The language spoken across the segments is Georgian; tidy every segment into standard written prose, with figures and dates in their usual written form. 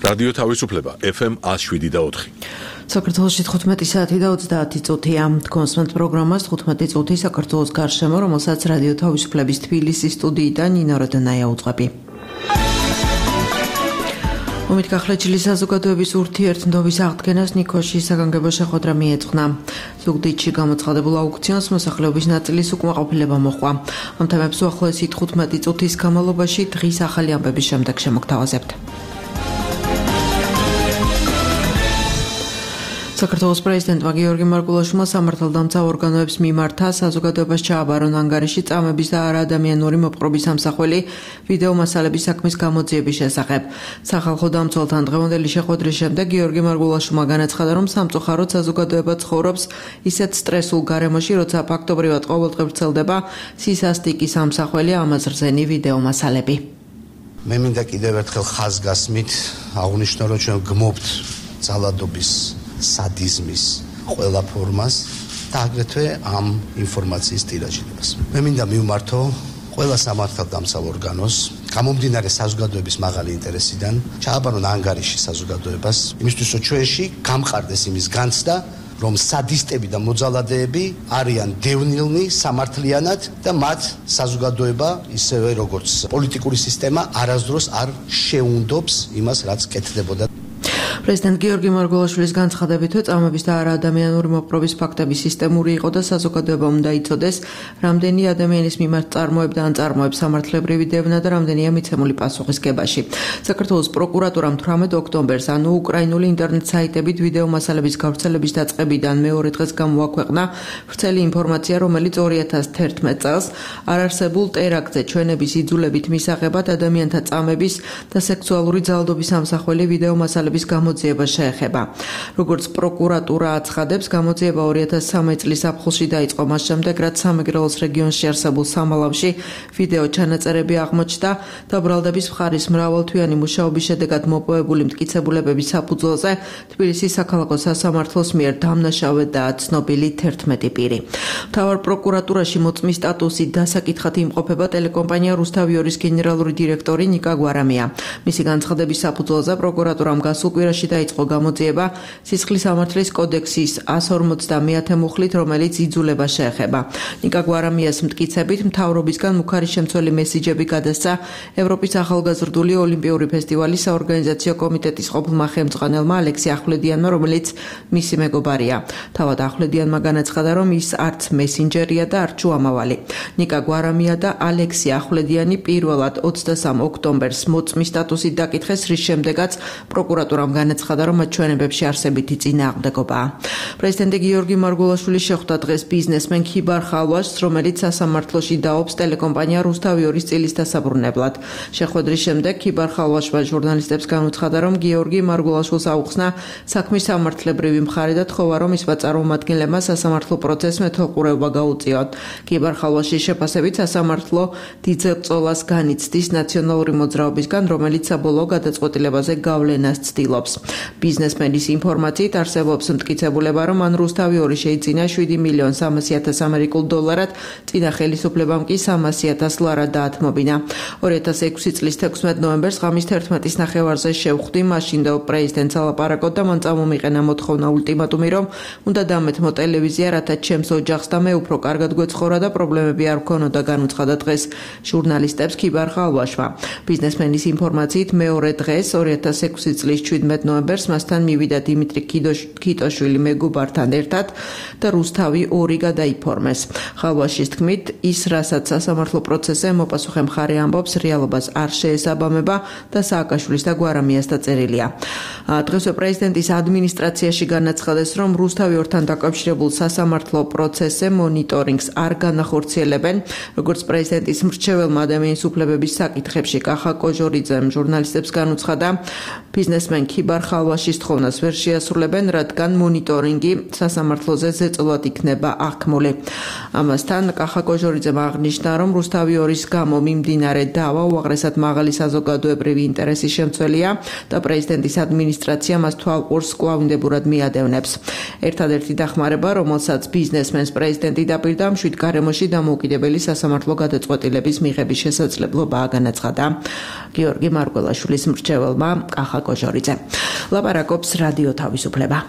რადიო თავისუფლება FM 107.4. საქართველოში 15 საათი და 30 წუთია. კონსმენტ პროგრამას 15 წუთი საქართველოს გარშემო, რომელსაც რადიო თავისუფლების თბილისის სტუდიიდან ნინო როდონაია უძღვები. ომით გახლეჩილი საზოგადოების ურთიერთნდობის აღდგენას ნიქოში საგანგებო შეხვედრა მიეძღვნა. ზუგდიდში გამოცხადებულ აუქციონს მოსახლეობის ნაწილის უკმაყოფილება მოჰყვა. ამ თემებს უახლოესი 15 წუთის განმავლობაში დღის ახალი ამბების შემდეგ შემოგთავაზებთ. საქართველოს პრეზიდენტმა გიორგი მარგულაშვილმა სამართალდამცავ ორგანოებს მიმართა საზოგადოებას ჩააბარონ ანგარიში წამების და არაადამიანური მოპყრობის ამსახველი ვიდეო მასალების საქმის გამოძიების შესახებ. სახალხო დამცველთან დღევანდელი შეხვედრის შემდეგ გიორგი მარგულაშვილმა განაცხადა, რომ სამწუხაროდ საზოგადოება ცხოვრობს ისეთ სტრესულ გარემოში, როცა ფაქტობრივად ყოველდღე ვრცელდება სისასტიკის ამსახველი ამაზრზენი ვიდეო მასალები. მე მინდა კიდევ ერთხელ ხაზგასმით აღვნიშნო, რომ ჩვენ გმობთ ძალადობის სადიზმის ყველა ფორმას და აგრეთვე ამ ინფორმაციის ტირაჟირებას. მე მინდა მივმართო ყველა სამართალდამცავ ორგანოს გამომდინარე საზოგადოების მაღალი ინტერესიდან ჩააბარონ ანგარიში საზოგადოებას იმისთვის, რომ ჩვენში გამყარდეს იმის განცდა, რომ სადისტები და მოძალადეები არიან დევნილნი სამართლიანად და მათ საზოგადოება ისევე როგორც პოლიტიკური სისტემა არასდროს არ შეუნდობს იმას, რაც კეთდებოდა. პრეზიდენტ გიორგი მარგულაშვილის განცხადებით, წამების და არაადამიანური მოპყრობის ფაქტები სისტემური იყო და საზოგადოება უნდა იცოდეს, რამდენი ადამიანის მიმართ წარმოებდა ან წარმოებს სამართლებრივი დევნა და რამდენია მიცემული პასუხისგებაში. საქართველოს პროკურატურამ 18 ოქტომბერს, ანუ უკრაინული ინტერნეტ საიტებით ვიდეო მასალების გავრცელების დაწყებიდან მეორე დღეს გამოაქვეყნა ვრცელი ინფორმაცია, რომელიც 2011 წელს არარსებულ ტერაქტზე ჩვენების იძულებით მისაღებად ადამიანთა წამების და სექსუალური ძალადობის ამსახველი ვიდეო მასალების გამოძიება შეეხება. როგორც პროკურატურა აცხადებს, გამოძიება 2013 წლის აპრილში დაიწყო მას შემდეგ, რაც სამეგრელოს რეგიონში არსებულ სამალავში ვიდეო ჩანაწერები აღმოჩნდა და ბრალდების მხარის მრავალთვიანი მუშაობის შედეგად მოპოვებული მტკიცებულებების საფუძველზე თბილისის საქალაქო სასამართლოს მიერ დამნაშავედ და ცნობილი 11 პირი. მთავარ პროკურატურაში მოწმის სტატუსით დასაკითხად იმყოფება ტელეკომპანია რუსთავიორის გენერალური დირექტორი ნიკა გვარამია. მისი განცხადების საფუძველზე პროკურატურამ გასულ კვირაში დაიწყო გამოძიება სისხლის სამართლის კოდექსის 150 მუხლით, რომელიც იძულებას შეეხება. ნიკა გვარამიას მტკიცებით, მთავრობისგან მუქარი შემცველი მესიჯები გადასცა ევროპის ახალგაზრდული ოლიმპიური ფესტივალის საორგანიზაციო კომიტეტის ყოფილმა ხელმძღვანელმა ალექსი ახვლედიანმა, რომელიც მისი მეგობარია. თავად ახვლედიანმა განაცხადა, რომ ის არც მესინჯერია და არც შუამავალი. ნიკა გვარამია და ალექსი ახვლედიანი პირველად 23 ოქტომბერს მოწმის სტატუსით დაკითხეს, რის შემდეგაც პროკურატურამ განაცხადა, რომ მათ ჩვენებებში არსებითი წინააღმდეგობაა. პრეზიდენტი გიორგი მარგულაშვილი შეხვდა დღეს ბიზნესმენ ქიბარ ხალვაშს, რომელიც სასამართლოში დაობს ტელეკომპანია რუსთავიორის წილის დასაბრუნებლად. შეხვედრის შემდეგ ქიბარ ხალვაშმა ჟურნალისტებს განუცხადა, რომ გიორგი მარგულაშვილს აუხსნა საქმის სამართლებრივი მხარე და თხოვა, რომ ის პაწარმოადგენლებმა სასამართლო პროცესს მეთვალყურეობა გაუწიოთ. ქიბარ ხალვაშის შეფასებით სასამართლო დიდწოლას განიცდის ნაციონალური მოძრაობისგან, რომელიც საბოლოო გადაწყვეტილებაზე გავლენას ცდილობს. ბიზნესმენის ინფორმაციით არსებობს მტკიცებულება, რომ მან რუსთავიორი შეიძინა 7.300.000 ამერიკულ დოლარად, წინა ხელისუფლებამ კი 300.000 ლარად დაათმობინა. 2006 წლის 16 ნოემბერს ღამის 11-ის ნახევარზე შევხვდი მაშინდელ პრეზიდენტს ალაპარაკოთ და მან წამომიყენა მოთხოვნა ულტიმატუმი, რომ უნდა დამეთმო ტელევიზია, რათა ჩემს ოჯახს და მე უფრო კარგად გვეცხოვრა და პრობლემები არ ვქონოდა, განუცხადა დღეს ჟურნალისტებს ქიბარ ხალვაშმა. ბიზნესმენის ინფორმაციით მეორე დღეს 2006 წლის 17 ნოემბერს მასთან მივიდა დიმიტრი ქიტოშვილი მეგობართან ერთად და რუსთავი 2 გადაიფორმეს. ხალვაშის თქმით, ის რასაც სასამართლო პროცესზე მოპასუხე მხარე ამბობს, რეალობას არ შეესაბამება და სააკაშვილის და გვარამიას დაწერილია. დღესვე პრეზიდენტის ადმინისტრაციაში განაცხადეს, რომ რუსთავიორთან დაკავშირებულ სასამართლო პროცესზე მონიტორინგს არ განახორციელებენ, როგორც პრეზიდენტის მრჩეველმა ადამიანის უფლებების საკითხებში კახა კოჟორიძემ ჟურნალისტებს განუცხადა. ბიზნესმენ ქიბარ ნახევარ ხალვაშის თხოვნას ვერ შეასრულებენ, რადგან მონიტორინგი სასამართლოზე ზეწოლად იქნება აღქმული. ამასთან კახა კოჟორიძემ აღნიშნა, რომ რუსთავი 2-ის გამო მიმდინარე დავა უაღრესად მაღალი საზოგადოებრივი ინტერესის შემცველია და პრეზიდენტის ადმინისტრაცია მას თვალყურს კვლავინდებურად მიადევნებს. ერთადერთი დახმარება, რომელსაც ბიზნესმენს პრეზიდენტი დაპირდა, მშვიდ გარემოში დამოუკიდებელი სასამართლო გადაწყვეტილების მიღების შესაძლებლობაა, განაცხადა გიორგი მარგველაშვილის მრჩეველმა კახა კოჟორიძე. ლაპარაკობს რადიო თავისუფლება.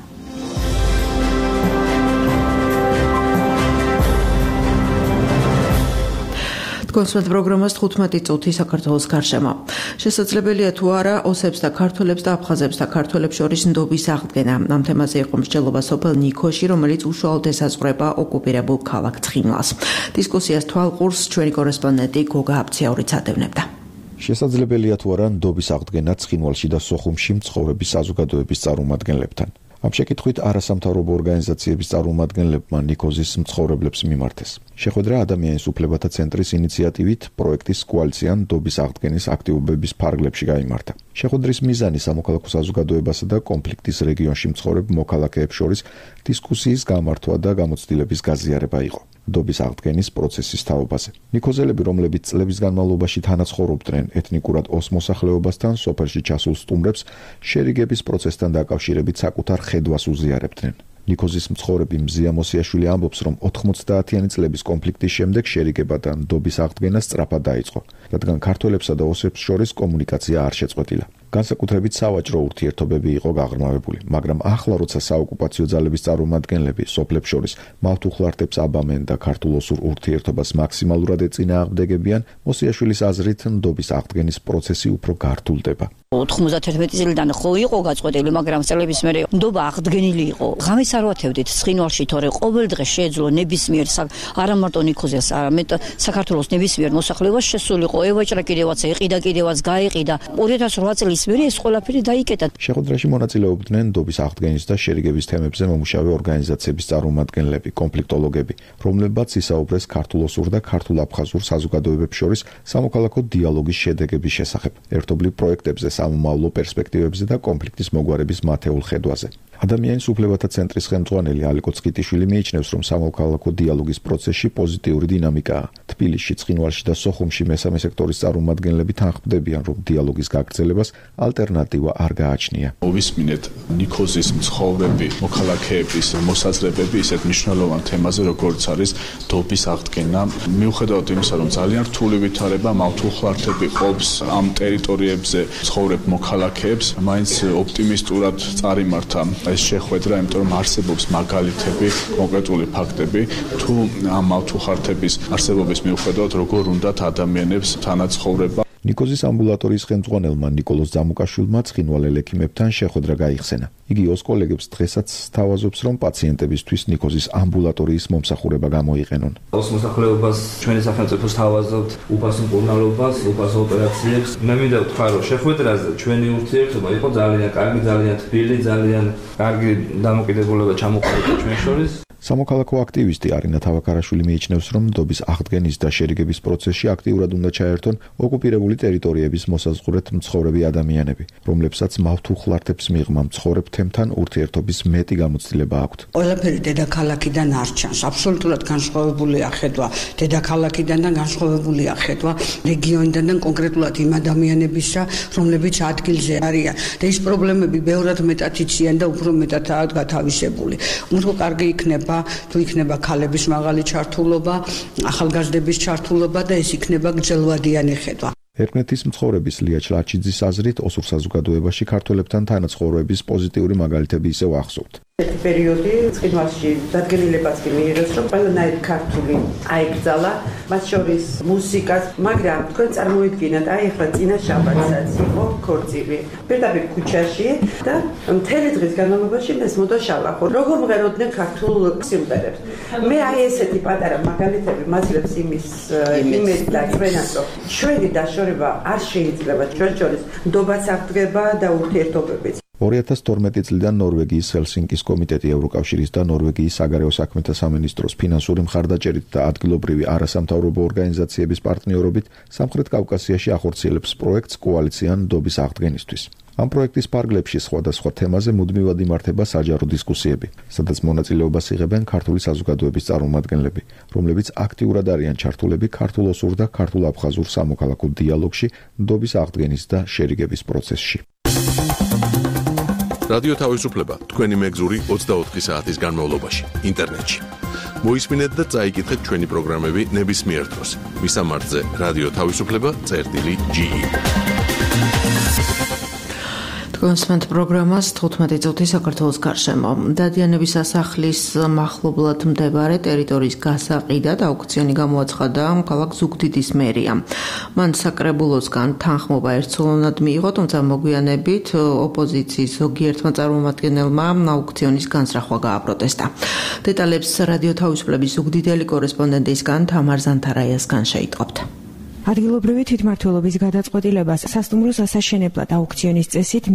კონსულტ პროგრამას 15 წუთი საქართველოს გარშემო. შესაძლებელია თუ არა ოსებს და ქართველებს და აფხაზებს და ქართველებს შორის ნდობის აღდგენა. ამ თემაზე იყო მსჯელობა სოფელ ნიქოში, რომელიც უშუალოდ ესაზღვრება ოკუპირებულ ქალაქ ცხინვალს. დისკუსიას თვალყურს ჩვენი კორესპონდენტი გოგა აბციაურიც ადევნებდა. შესაძლებელია თუ არა ნდობის აღდგენა ცხინვალში და სოხუმში მცხოვრები საზოგადოების წარმომადგენლებთან. ამ შეკითხვით არასამთავრობო ორგანიზაციების წარმომადგენლებმა ნიქოზის მცხოვრებლებს მიმართეს. შეხვედრა ადამიანის უფლებათა ცენტრის ინიციატივით პროექტის კოალიციან ნდობის აღდგენის აქტივობების ფარგლებში გაიმართა. შეხვედრის მიზანი სამოქალაქო საზოგადოებასა და კონფლიქტის რეგიონში მცხოვრებ მოქალაქეებს შორის დისკუსიის გამართვა და გამოცდილების გაზიარება იყო. ნდობის აღდგენის პროცესის თაობაზე. ნიქოზელები, რომლებიც წლების განმავლობაში თანაცხოვრობდნენ ეთნიკურად ოს მოსახლეობასთან, სოფელში ჩასულ სტუმრებს შერიგების პროცესთან დაკავშირებით საკუთარ ხედვას უზიარებდნენ. ნიქოზის მცხოვრები მზია მოსიაშვილი ამბობს, რომ 90-იანი წლების კონფლიქტის შემდეგ შერიგება და ნდობის აღდგენა სწრაფად დაიწყო, რადგან ქართველებსა და ოსებს შორის კომუნიკაცია არ შეწყვეტილა. განსაკუთრებით სავაჭრო ურთიერთობები იყო გაღრმავებული, მაგრამ ახლა როცა საოკუპაციო ძალების წარმომადგენლები სოფლებს შორის მავთუხლართებს აბამენ და ქართულ-ოსურ ურთიერთობას მაქსიმალურად ეწინააღმდეგებიან, მოსიაშვილის აზრით ნდობის აღდგენის პროცესი უფრო გართულდება. 91 წლიდან ხო იყო გაწყვეტილი, მაგრამ წლების მერე ნდობა აღდგენილი იყო. ღამეს არ ვათევდით ცხინვალში, თორე ყოველ დღე შეეძლო ნებისმიერ არა მარტო ნიქოზიას, არამედ საქართველოს ნებისმიერ მოსახლეობას შესულიყო. ევაჭრა კიდევაც, ეყიდა კიდევაც, გაეყიდა. 2008 წლის მერე ეს ყველაფერი დაიკეტა. შეხვედრაში მონაწილეობდნენ ნდობის აღდგენის და შერიგების თემებზე მომუშავე ორგანიზაციების წარმომადგენლები, კონფლიქტოლოგები, რომლებმაც ისაუბრეს ქართულ-ოსურ და ქართულ-აფხაზურ საზოგადოებებს შორის სამოქალაქო დიალოგის შედეგების შესახებ, ერთობლივ პროექტებზე, სამომავლო პერსპექტივებზე და კონფლიქტის მოგვარების მათეულ ხედვაზე. ადამიანის უფლებათა ცენტრის ხელმძღვანელი ალიკო წკიტიშვილი მიიჩნევს, რომ სამოქალაქო დიალოგის პროცესში პოზიტიური დინამიკაა. თბილისში, ცხინვალში და სოხუმში მესამე სექტორის წარმომადგენლები თანხმდებიან, რომ დიალოგის გაგრძელებას ალტერნატივა არ გააჩნია. მოვისმინეთ ნიქოზის მცხოვრები მოქალაქეების მოსაზრებები ისეთ მნიშვნელოვან თემაზე, როგორც არის ნდობის აღდგენა. მიუხედავად იმისა, რომ ძალიან რთული ვითარება მავთუხლართები ყოფს ამ ტერიტორიებზე მცხოვრებ მოქალაქეებს, მაინც ოპტიმისტურად წარიმართა ეს შეხვედრა, იმიტომ რომ არსებობს მაგალითები, კონკრეტული ფაქტები, თუ ამ მავთუხლართების არსებობის მიუხედავად როგორ უნდათ ადამიანებს თანაცხოვრება. ნიქოზის ამბულატორიის ხელმძღვანელმა ნიკოლოზ ძამუკაშვილმა ცხინვალელ ექიმებთან შეხვედრა გაიხსენა. იგი ოს კოლეგებს დღესაც სთავაზობს, რომ პაციენტებისთვის ნიქოზის ამბულატორიის მომსახურება გამოიყენონ. ოს მოსახლეობას ჩვენი სახელმწიფო სთავაზობთ უფასო მკურნალობას, უფასო ოპერაციებს. მე მინდა ვთქვა, რომ შეხვედრაზე ჩვენი ურთიერთობა იყო ძალიან კარგი, ძალიან თბილი, ძალიან კარგი დამოკიდებულება ჩამოყალიბდა ჩვენ შორის. სამოქალაქო აქტივისტი არინა თავაქარაშვილი მიიჩნევს, რომ ნდობის აღდგენის და შერიგების პროცესში აქტიურად უნდა ჩაერთონ ოკუპირებული ტერიტორიების მოსაზღვრეთ მცხოვრები ადამიანები, რომლებსაც მავთუხლართებს მიღმა მცხოვრებ თემთან ურთიერთობის მეტი გამოცდილება აქვთ. ყველაფერი დედაქალაქიდან არ ჩანს, აბსოლუტურად განსხვავებულია ხედვა დედაქალაქიდან და განსხვავებულია ხედვა რეგიონიდან და კონკრეტულად იმ ადამიანებისა, რომლებიც ადგილზე არიან. და ის პრობლემები ბევრად მეტად იციან და უფრო მეტადაა გათავისებული. უფრო კარგი იქნება თუ იქნება ქალების მაღალი ჩართულობა, ახალგაზრდების ჩართულობა და ეს იქნება გრძელვადიანი ხედვა. ერკნეთის მცხოვრების ლია ჩლაჩიძის აზრით, ოსურ საზოგადოებაში ქართველებთან თანაცხოვრების პოზიტიური მაგალითები ისევ ახსოვთ. ერთი პერიოდი ცხინვალში დადგენილებაც კი მიიღეს, რომ ყველანაირ ქართული აიგზალა, მათ შორის მუსიკას, მაგრამ თქვენ წარმოიდგინეთ, აი ახლა წინა შაბათსაც იყო ქორწილი. პირდაპირ ქუჩაში და მთელი დღის განმავლობაში მესმოდა შალახო. როგორ მღეროდნენ ქართულ სიმღერებს. მე აი ესეთი პატარა მაგალითები მაძლევს იმის იმედს და ჩვენას, რომ ჩვენი დაშორება არ შეიძლება ჩვენ შორის ნდობაც აღდგება და ურთიერთობებიც. 2012 წლიდან ნორვეგიის ჰელსინკის კომიტეტი ევროკავშირის და ნორვეგიის საგარეო საქმეთა სამინისტროს ფინანსური მხარდაჭერით და ადგილობრივი არასამთავრობო ორგანიზაციების პარტნიორობით სამხრეთ კავკასიაში ახორციელებს პროექტს კოალიციან ნდობის აღდგენისთვის. ამ პროექტის პარკლებში სხვადასხვა თემაზე მუდმივად იმართება საჯარო დისკუსიები, სადაც მონაწილეობას იღებენ ქართული საზოგადოების წარმომადგენლები, რომლებიც აქტიურად არიან ჩართულები ქართულ-ოსურ და ქართულ-აფხაზურ სამოქალაქო დიალოგში, ნდობის აღდგენის და შერიგების პროცესში. რადიო თავისუფლება თქვენი მეგზური 24 საათის განმავლობაში ინტერნეტში. მოისმინეთ და წაიკითხეთ ჩვენი პროგრამები ნებისმიერ დროს. მისამართზე რადიო თავისუფლება.ge. კონსმენტ პროგრამას 15 წუთი საქართველოს გარშემო. დადიანების სასახლის მახლობლად მდებარე ტერიტორიის გასაყიდად აუქციონი გამოაცხადა ქალაქ ზუგდიდის მერიამ. მან საკრებულოსგან თანხმობა ერთსულოვნად მიიღო, თუმცა მოგვიანებით ოპოზიციის ზოგიერთმა წარმომადგენელმა აუქციონის განზრახვა გააპროტესტა. დეტალებს რადიო თავისუფლების ზუგდიდელი კორესპონდენტისგან თამარ ზანთარაიასგან შეიტყობთ. ადგილობრივი თვითმმართველობის გადაწყვეტილებას სასტუმროს ასაშენებლად აუქციონის წესით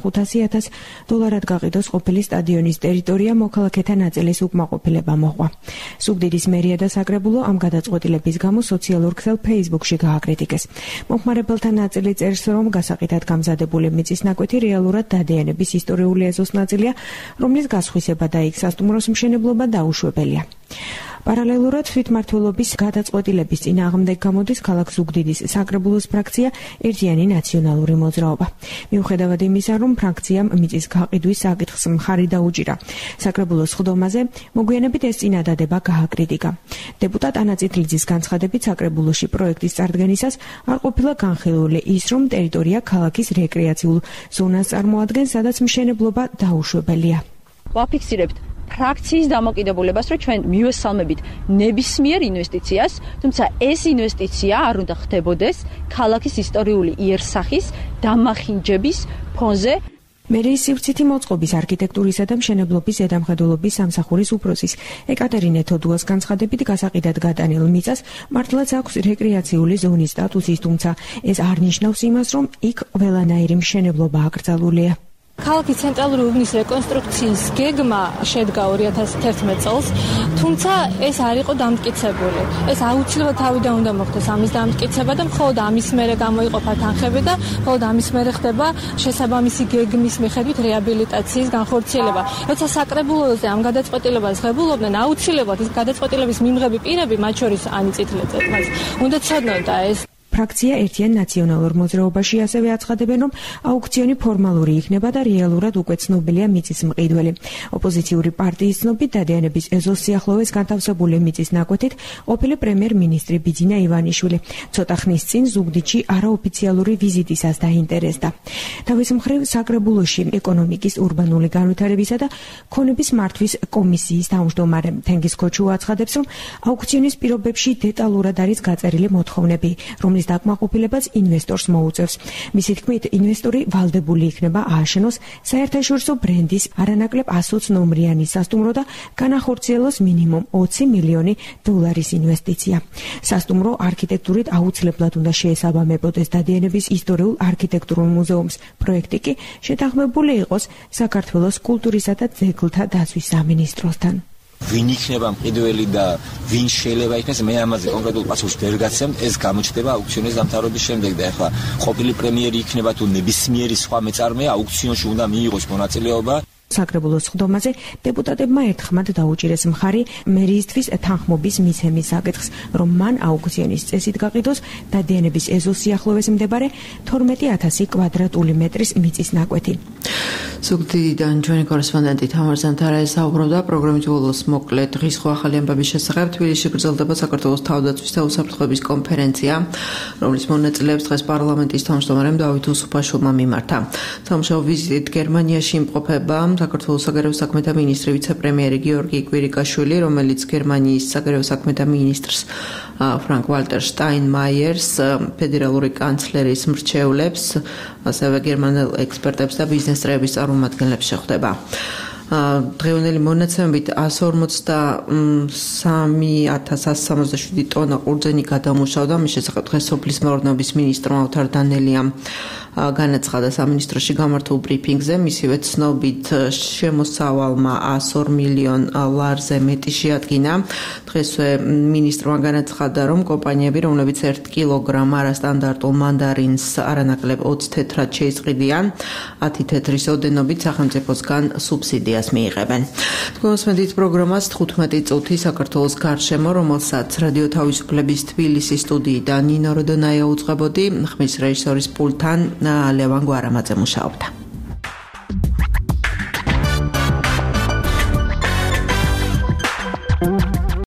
$1,500,000 გაყიდოს ყოფილი სტადიონის ტერიტორია მოქალაქეთა ნაწილის უკმაყოფილება მოყვა. ზუგდიდის მერია და საკრებულო ამ გადაწყვეტილების გამო სოციალურ ქსელ Facebook-ში გააკრიტიკეს. მომხმარებელთა ნაწილი წერს, რომ გასაყიდად გამზადებული მიწის ნაკვეთი რეალურად დადიანების ისტორიული ეზოს ნაწილია, რომლის გასხვისება და იქ სასტუმროს მშენებლობა დაუშვებელია. პარალელურად თვითმმართველობის გადაწყვეტილების წინააღმდეგ გამოდის ქალაქ ზუგდიდის საკრებულოს ფრაქცია ერთიანი ნაციონალური მოძრაობა. მიუხედავად იმისა, რომ ფრაქციამ მიწის გაყიდვის საკითხს მხარი დაუჭირა, საკრებულოს ხდომაზე მოგვიანებით ეს წინადადება გააკრიტიკა. დეპუტატ ანა წითლიძის განცხადებით, საკრებულოში პროექტის წარდგენისას არ ყოფილა განხილული ის, რომ ტერიტორია ქალაქის რეკრეაციულ ზონას წარმოადგენს, სადაც მშენებლობა დაუშვებელია. ვაფიქსირებთ ფრაქციის დამოკიდებულებას, რომ ჩვენ მივესალმებით ნებისმიერ ინვესტიციას, თუმცა ეს ინვესტიცია არ უნდა ხდებოდეს ქალაქის ისტორიული იერსახის დამახინჯების ფონზე. მერიის სივრცითი მოწყობის არქიტექტურისა და მშენებლობის ზედამხედველობის სამსახურის უფროსის ეკატერინე თოდუას განცხადებით, გასაყიდად გადანილ მიწას მართლაც აქვს რეკრეაციული ზონის სტატუსის, თუმცა ეს არ ნიშნავს იმას, რომ იქ ყველანაირი მშენებლობა აკრძალულია. ქალაქის ცენტრალური უბნის რეკონსტრუქციის გეგმა შედგა 2011 წელს, თუმცა ეს არ იყო დამტკიცებული. ეს აუცილებლად თავიდან უნდა მოხდეს ამის დამტკიცება და მხოლოდ ამის მერე გამოიყოფა თანხები და მხოლოდ ამის მერე ხდება შესაბამისი გეგმის მიხედვით რეაბილიტაციის განხორციელება. როცა საკრებულოზე ამ გადაწყვეტილებას ღებულობდნენ, აუცილებლად ეს გადაწყვეტილების მიმღები პირები, მათ შორის ანი წითლიძე, უნდა ცოდნონ და ეს ფრაქცია ერთიან ნაციონალურ მოძრაობაში ასევე აცხადებენ, რომ აუქციონი ფორმალური იქნება და რეალურად უკვე ცნობილია მიწის მყიდველი. ოპოზიციური პარტიის ცნობით, დადიანების ეზოს სიახლოვეს განთავსებული მიწის ნაკვეთით ყოფილი პრემიერ-მინისტრი ბიძინა ივანიშვილი ცოტა ხნის წინ ზუგდიდში არაოფიციალური ვიზიტისას დაინტერესდა. თავის მხრივ საკრებულოში ეკონომიკის ურბანული განვითარებისა და ქონების მართვის კომისიის თავმჯდომარე თენგიზ ქოჩუა აცხადებს, რომ აუქციონის პირობებში დეტალურად არის გაწერილი მოთხოვნები, რომლის დაკმაყოფილებაც ინვესტორს მოუწევს. მისი თქმით, ინვესტორი ვალდებული იქნება ააშენოს საერთაშორისო ბრენდის არანაკლებ 120 ნომრიანი სასტუმრო და განახორციელოს მინიმუმ $20 მილიონი ინვესტიცია. სასტუმრო არქიტექტურით აუცილებლად უნდა შეესაბამებოდეს დადიანების ისტორიულ არქიტექტურულ მუზეუმს. პროექტი კი შეთანხმებული იყოს საქართველოს კულტურისა და ძეგლთა დაცვის სამინისტროსთან. ვინ იქნება მყიდველი და ვინ შეიძლება იქნეს, მე ამაზე კონკრეტულ პასუხს ვერ გაცემ, ეს გამოჩნდება აუქციონის დამთავრების შემდეგ და ახლა ყოფილი პრემიერი იქნება თუ ნებისმიერი სხვა მეწარმე აუქციონში უნდა მიიღოს მონაწილეობა. საკრებულოს ხდომაზე დეპუტატებმა ერთხმად დაუჭირეს მხარი მერიისთვის თანხმობის მიცემის საკითხს, რომ მან აუქციონის წესით გაყიდოს დადიანების ეზოს სიახლოვეს მდებარე 12,000 კვადრატული მეტრის მიწის ნაკვეთი. ზუგდიდიდან ჩვენი კორესპონდენტი თამარ ზანთარაია საუბრობდა პროგრამის ბოლოს მოკლე დღის ხო ახალი ამბების შესახებ. თბილისში გრძელდება საქართველოს თავდაცვის და უსაფრთხოების კონფერენცია, რომლის მონაწილეებს დღეს პარლამენტის თავმჯდომარემ დავით უსუფაშვილმა მიმართა. სამუშაო ვიზიტით გერმანიაში იმყოფება საქართველოს საგარეო საქმეთა მინისტრი ვიცე-პრემიერი გიორგი კვირიკაშვილი, რომელიც გერმანიის საგარეო საქმეთა მინისტრს ფრანკ ვალტერ შტაინმაიერს, ფედერალური კანცლერის მრჩევლებს, ასევე გერმანელ ექსპერტებს და ბიზნეს წრეების წარმომადგენლებს შეხვდება. დღევანდელი მონაცემებით 153,167 ტონა ყურძენი გადამუშავდა. მის შესახებ დღეს სოფლის მეურნეობის მინისტრმა ოთარ დანელიამ განაცხადა სამინისტროში გამართულ ბრიფინგზე. მისივე ცნობით შემოსავალმა 102 მილიონ ლარზე მეტი შეადგინა. დღესვე მინისტრმა განაცხადა, რომ კომპანიები, რომლებიც 1 კილოგრამ არასტანდარტულ მანდარინს არანაკლებ 20 თეთრად შეისყიდიან, 10 თეთრის ოდენობით სახელმწიფოსგან სუბსიდიას მიიღებენ. თქვენ მოსმენთ პროგრამას 15 წუთი საქართველოს გარშემო, რომელსაც რადიო თავისუფლების თბილისის სტუდიიდან ნინო როდონაია უძღვებოდი, ხმის რეჟისორის პულტთან ლევან გვარამაძე მუშაობდა.